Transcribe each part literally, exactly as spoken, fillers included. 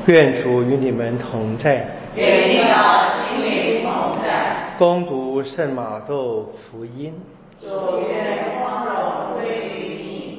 愿主与你们同在， 愿你的心灵同在。 恭读圣马窦福音。 主愿光荣归于你。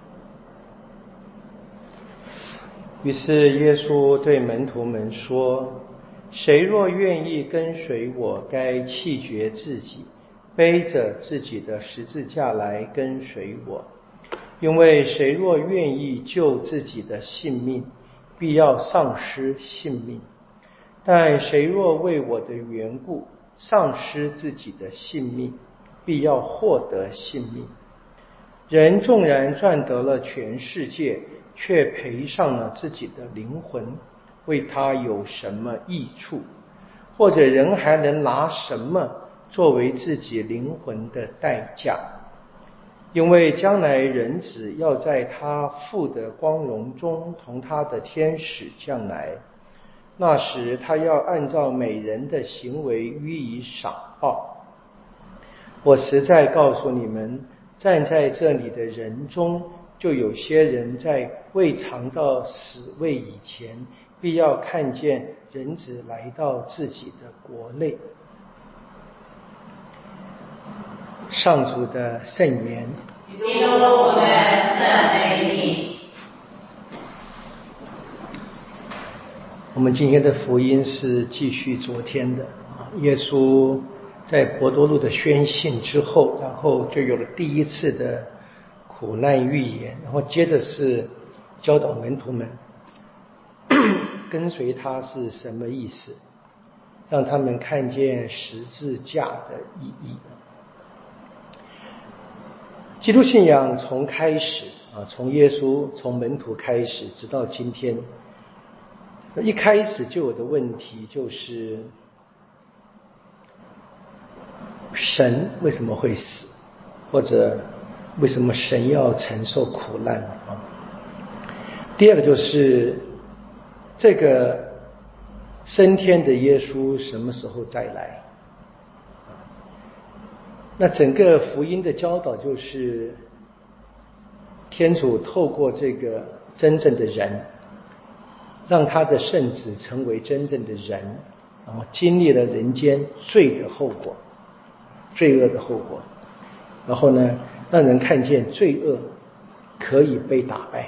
于是耶稣对门徒们说：谁若愿意跟随我，该弃绝自己，背着自己的十字架来跟随我。因为谁若愿意救自己的性命，必要丧失性命；但谁若为我的缘故丧失自己的性命，必要获得性命。人纵然赚得了全世界，却赔上了自己的灵魂，为他有什么益处？或者人还能拿什么作为自己灵魂的代价？因为将来人子要在他父的光荣中同他的天使降来，那时他要按照每人的行为予以赏报。我实在告诉你们，站在这里的人中，就有些人在未尝到死位以前，必要看见人子来到自己的国内。上主的圣言。 基督，我们赞美你。 我们今天的福音是继续昨天的，耶稣在伯多禄的宣信之后，然后就有了第一次的苦难预言，然后接着是教导门徒们跟随他是什么意思，让他们看见十字架的意义。基督信仰从开始啊，从耶稣从门徒开始，直到今天，一开始就有的问题就是神为什么会死，或者为什么神要承受苦难啊？第二个就是这个升天的耶稣什么时候再来？那整个福音的教导就是天主透过这个真正的人，让他的圣子成为真正的人，然后经历了人间罪的后果，罪恶的后果，然后呢，让人看见罪恶可以被打败。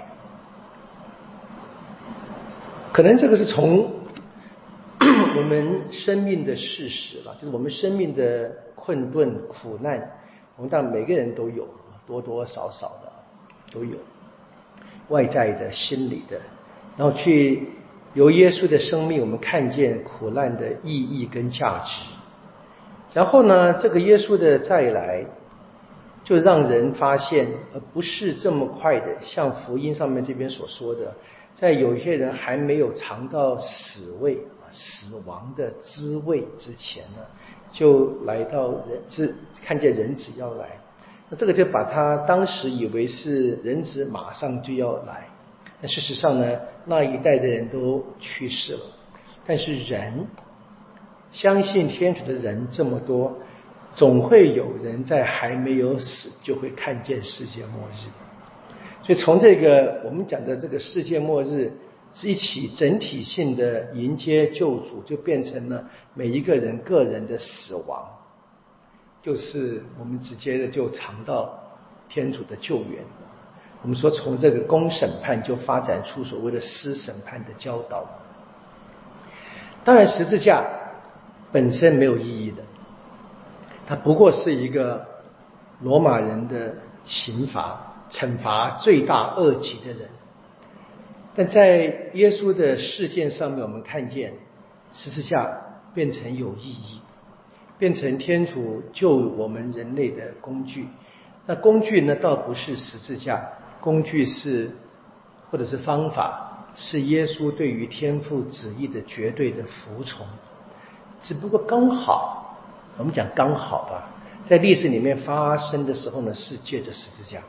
可能这个是从我们生命的事实了，就是我们生命的困顿苦难，我们当然每个人都有，多多少少的都有，外在的心理的，然后去由耶稣的生命我们看见苦难的意义跟价值。然后呢，这个耶稣的再来就让人发现而不是这么快的，像福音上面这边所说的，在有一些人还没有尝到死味死亡的滋味之前呢，就来到人子，看见人子要来。那这个就把他当时以为是人子马上就要来，但事实上呢，那一代的人都去世了。但是人相信天主的人这么多，总会有人在还没有死就会看见世界末日。所以从这个我们讲的这个世界末日是一起整体性的迎接救主，就变成了每一个人个人的死亡，就是我们直接的就尝到天主的救援。我们说从这个公审判就发展出所谓的私审判的教导。当然十字架本身没有意义的，它不过是一个罗马人的刑罚，惩罚罪大恶极的人。但在耶稣的事件上面，我们看见十字架变成有意义，变成天主救我们人类的工具。那工具呢，倒不是十字架，工具是或者是方法，是耶稣对于天父旨意的绝对的服从。只不过刚好，我们讲刚好吧，在历史里面发生的时候呢，是借着十字架。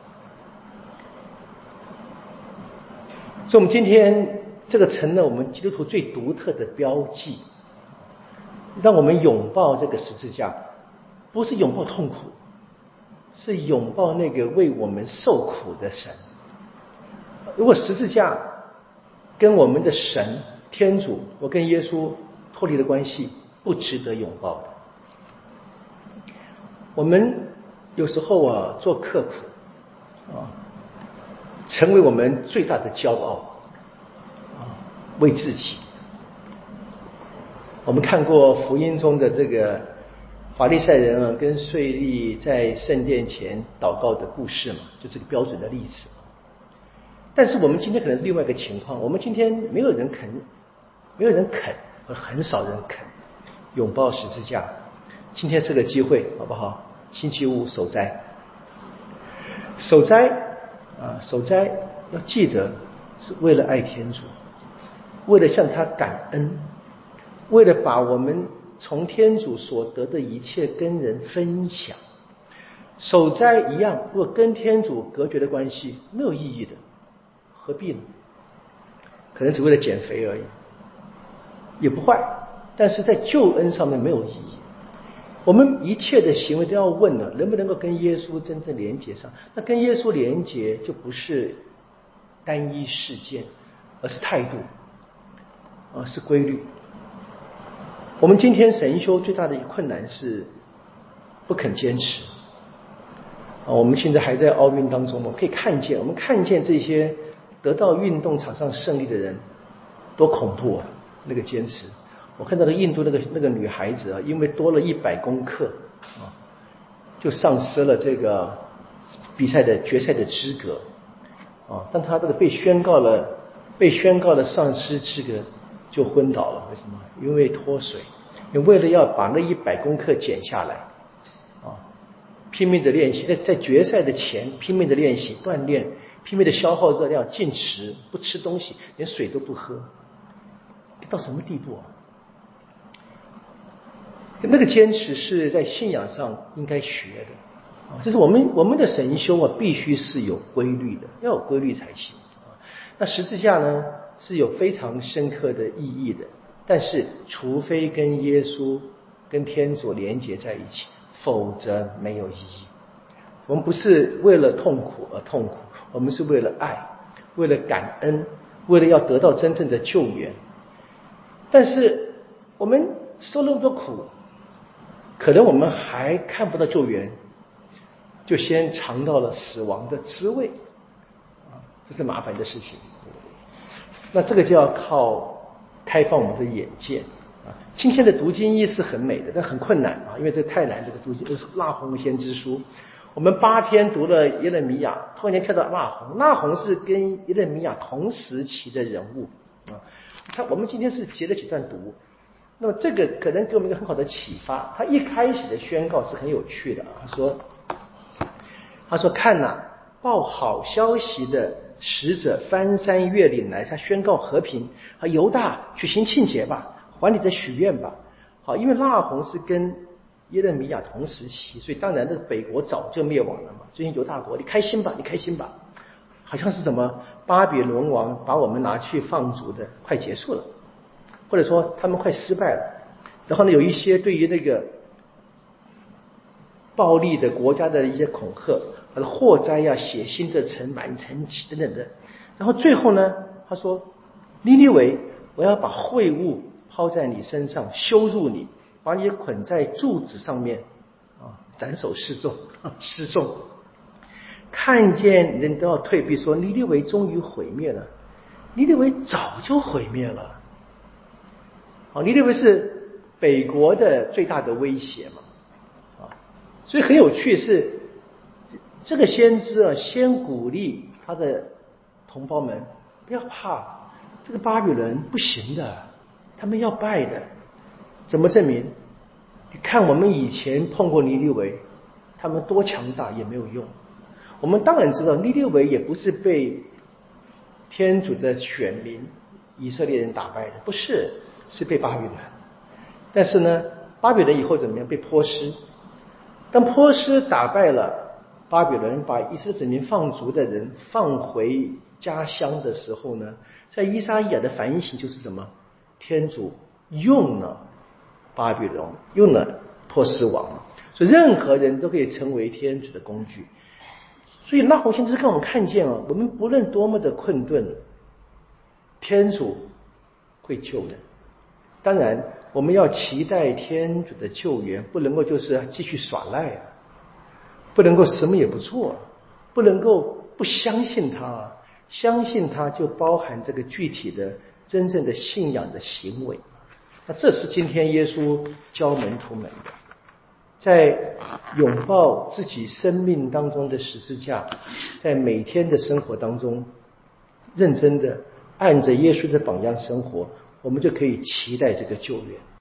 所以我们今天这个成了我们基督徒最独特的标记，让我们拥抱这个十字架，不是拥抱痛苦，是拥抱那个为我们受苦的神。如果十字架跟我们的神天主，我跟耶稣脱离的关系不值得拥抱的。我们有时候啊做刻苦啊，成为我们最大的骄傲啊，为自己。我们看过福音中的这个法利赛人啊跟税吏在圣殿前祷告的故事嘛，就是个标准的例子。但是我们今天可能是另外一个情况，我们今天没有人肯，没有人肯，或者很少人肯拥抱十字架。今天这个机会好不好？星期五守斋，守斋啊，守斋要记得是为了爱天主，为了向他感恩，为了把我们从天主所得的一切跟人分享。守斋一样，如果跟天主隔绝的关系没有意义的，何必呢？可能只为了减肥而已，也不坏，但是在救恩上面没有意义。我们一切的行为都要问了，能不能够跟耶稣真正连结上？那跟耶稣连结就不是单一事件，而是态度，啊，是规律。我们今天神修最大的一个困难是不肯坚持。啊，我们现在还在奥运当中，我们可以看见，我们看见这些得到运动场上胜利的人多恐怖啊！那个坚持。我看到的印度那个那个女孩子啊，因为多了一百公克啊，就丧失了这个比赛的决赛的资格啊。但她这个被宣告了被宣告了丧失资格，就昏倒了。为什么？因为脱水，因为为了要把那一百公克减下来啊，拼命的练习，在在决赛的前拼命的练习锻炼，拼命的消耗热量，禁食不吃东西，连水都不喝，到什么地步啊？那个坚持是在信仰上应该学的啊，就是我们我们的神修啊，必须是有规律的，要有规律才行啊。那十字架呢是有非常深刻的意义的，但是除非跟耶稣、跟天主连结在一起，否则没有意义。我们不是为了痛苦而痛苦，我们是为了爱，为了感恩，为了要得到真正的救援。但是我们受那么多苦，可能我们还看不到救援，就先尝到了死亡的滋味啊，这是麻烦的事情。那这个就要靠开放我们的眼界啊。今天的读经义是很美的，但很困难啊，因为这太难。这个读经是蜡红先知书，我们八天读了耶勒米亚，突然间跳到蜡红，蜡红是跟耶勒米亚同时期的人物啊。他我们今天是截了几段读。那么这个可能给我们一个很好的启发。他一开始的宣告是很有趣的啊，他说：“他说看呐、啊，报好消息的使者翻山越岭来，他宣告和平。啊，犹大举行庆节吧，还你的许愿吧。好，因为蜡红是跟耶勒米亚同时期，所以当然的北国早就灭亡了嘛。最近犹大国，你开心吧，你开心吧，好像是什么巴比伦王把我们拿去放逐的，快结束了。”或者说他们快失败了，然后呢，有一些对于那个暴力的国家的一些恐吓，他的祸灾呀、血腥的城、满城旗等等的。然后最后呢，他说：“尼尼微，我要把秽物抛在你身上，羞辱你，把你捆在柱子上面，啊，斩首示众，示众。看见人都要退避，说尼尼微终于毁灭了。尼尼微早就毁灭了。”好，尼尼微是北国的最大的威胁嘛，啊，所以很有趣是，这个先知啊，先鼓励他的同胞们不要怕，这个巴比伦不行的，他们要败的。怎么证明？你看我们以前碰过尼尼微，他们多强大也没有用。我们当然知道，尼尼微也不是被天主的选民以色列人打败的，不是。是被巴比伦，但是呢，巴比伦以后怎么样？被波斯。当波斯打败了巴比伦，把以色列子民放逐的人放回家乡的时候呢，在以赛亚的反省就是什么？天主用了巴比伦，用了波斯王，所以任何人都可以成为天主的工具。所以那红先知让我们看见啊，我们不论多么的困顿，天主会救人。当然，我们要期待天主的救援，不能够就是继续耍赖啊，不能够什么也不做，不能够不相信他啊。相信他就包含这个具体的真正的信仰的行为。那这是今天耶稣教门徒们的，在拥抱自己生命当中的十字架，在每天的生活当中认真的按着耶稣的榜样生活，我们就可以期待这个救援。